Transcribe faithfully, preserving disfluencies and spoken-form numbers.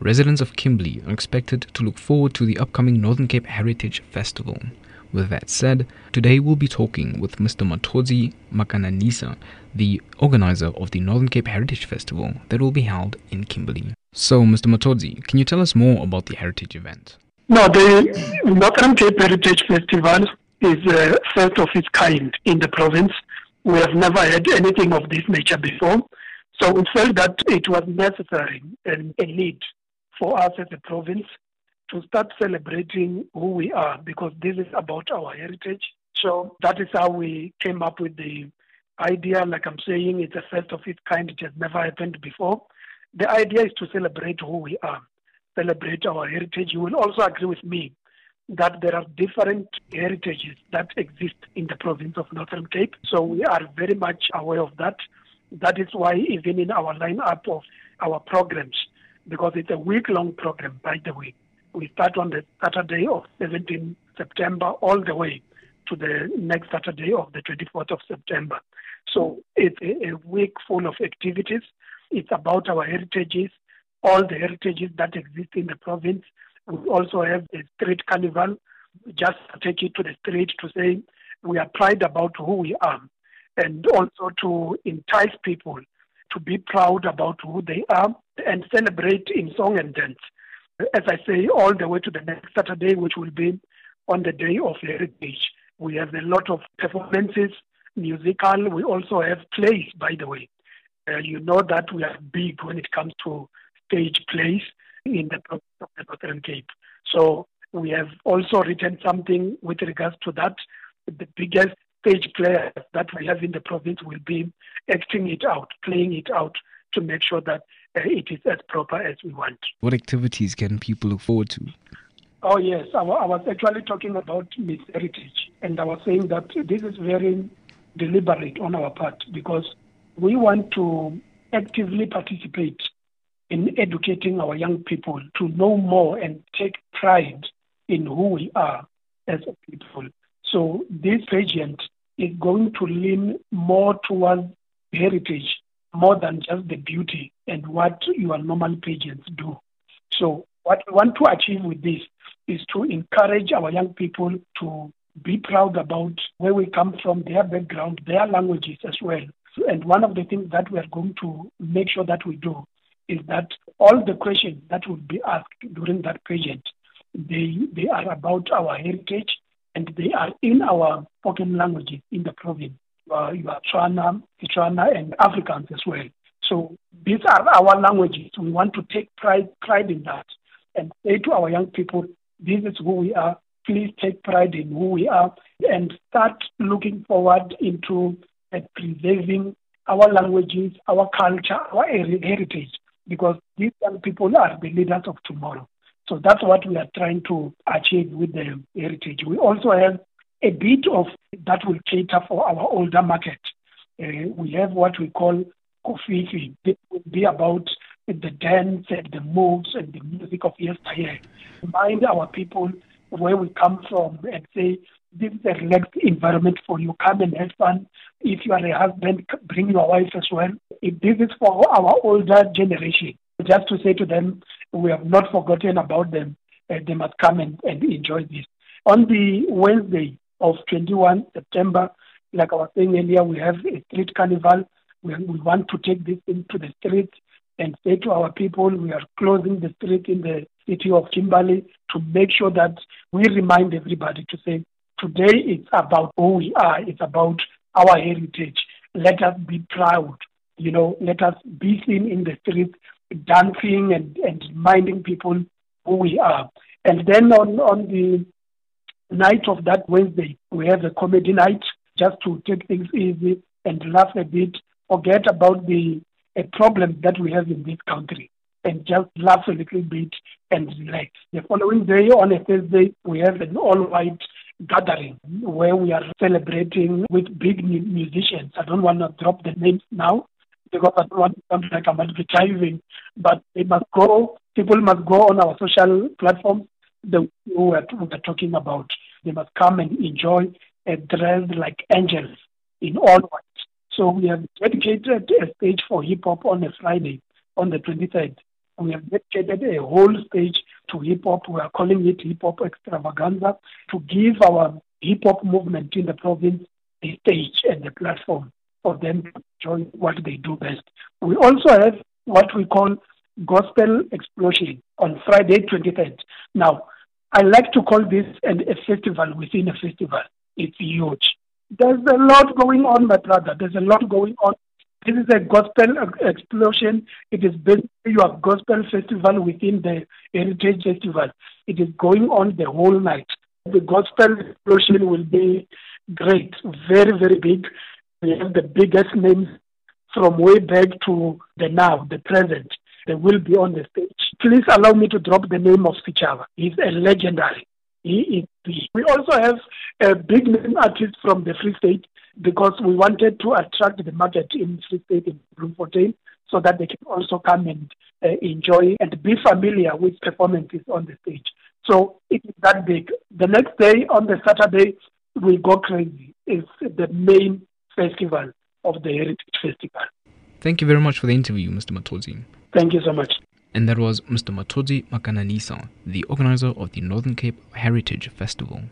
residents of Kimberley are expected to look forward to the upcoming Northern Cape Heritage Festival. With that said, today we'll be talking with Mister Matodzi Makananisa, the organizer of the Northern Cape Heritage Festival that will be held in Kimberley. So, Mister Matodzi, can you tell us more about the heritage event? No, the Northern Cape Heritage Festival is uh, first of its kind in the province. We have never had anything of this nature before. So we felt that it was necessary and a need for us as a province to start celebrating who we are, because this is about our heritage. So that is how we came up with the idea. Like I'm saying, it's a first of its kind. It has never happened before. The idea is to celebrate who we are, celebrate our heritage. You will also agree with me that there are different heritages that exist in the province of Northern Cape. So we are very much aware of that. That is why even in our lineup of our programs, because it's a week-long program, by the way, we start on the Saturday of seventeenth September all the way to the next Saturday of the twenty-fourth of September. So it's a, a week full of activities. It's about our heritages, all the heritages that exist in the province. We also have a street carnival, just to take it to the street to say we are proud about who we are, and also to entice people to be proud about who they are and celebrate in song and dance. As I say, all the way to the next Saturday, which will be on the Day of Heritage. We have a lot of performances, musical. We also have plays, by the way. Uh, you know that we are big when it comes to stage plays in the province of the Northern Cape. So we have also written something with regards to that. The biggest stage players that we have in the province will be acting it out, playing it out to make sure that uh, it is as proper as we want. What activities can people look forward to? Oh yes, I, I was actually talking about Miss Heritage, and I was saying that this is very deliberate on our part, because we want to actively participate in educating our young people to know more and take pride in who we are as a people. So this pageant is going to lean more towards heritage, more than just the beauty and what your normal pageants do. So what we want to achieve with this is to encourage our young people to be proud about where we come from, their background, their languages as well. And one of the things that we are going to make sure that we do is that all the questions that will be asked during that pageant, they they are about our heritage, and they are in our spoken languages in the province. Uh, you are Tswana, Setswana, and Afrikaans as well. So these are our languages. We want to take pride pride in that and say to our young people, this is who we are. Please take pride in who we are and start looking forward into uh, preserving our languages, our culture, our heritage, because these young people are the leaders of tomorrow. So that's what we are trying to achieve with the heritage. We also have a bit of that will cater for our older market. Uh, we have what we call Kofifi. It will be about the dance and the moves and the music of yesteryear. Remind our people where we come from and say, this is a relaxed environment for you. Come and have fun. If you are a husband, bring your wife as well. If this is for our older generation, just to say to them, we have not forgotten about them. Uh, they must come and, and enjoy this. On the Wednesday of twenty-first September, like I was saying earlier, we have a street carnival. We, we want to take this into the streets and say to our people, we are closing the street in the city of Kimberley to make sure that we remind everybody to say, today it's about who we are. It's about our heritage. Let us be proud. You know, let us be seen in the streets, dancing and, and reminding people who we are. And then on, on the night of that Wednesday, we have a comedy night just to take things easy and laugh a bit, forget about the a problem that we have in this country, and just laugh a little bit and relax. The following day, on a Thursday, we have an all-white gathering where we are celebrating with big musicians. I don't want to drop the names now because I don't want to sound like I'm advertising, but they must go, people must go on our social platforms that we are, we are talking about. They must come and enjoy uh, dressed like angels in all white. So we have dedicated a stage for hip-hop on a Friday, on the twenty-third. We have dedicated a whole stage to hip-hop. We are calling it hip-hop extravaganza, to give our hip-hop movement in the province a stage and a platform for them to enjoy what they do best. We also have what we call Gospel Explosion on Friday twenty-third. Now, I like to call this an, a festival within a festival. It's huge. There's a lot going on, my brother. There's a lot going on. This is a gospel explosion. It is basically your gospel festival within the Heritage Festival. It is going on the whole night. The gospel explosion will be great, very, very big. We have the biggest names from way back to the now, the present. They will be on the stage. Please allow me to drop the name of Sichava. He's a legendary. He is the. We also have a big name artist from the Free State, because we wanted to attract the market in Free State, in Bloemfontein, so that they can also come and uh, enjoy and be familiar with performances on the stage. So it is that big. The next day, on the Saturday, we go crazy. It's the main festival of the Heritage Festival. Thank you very much for the interview, Mister Matodzi. Thank you so much. And that was Mister Matodzi Makananisa, the organizer of the Northern Cape Heritage Festival.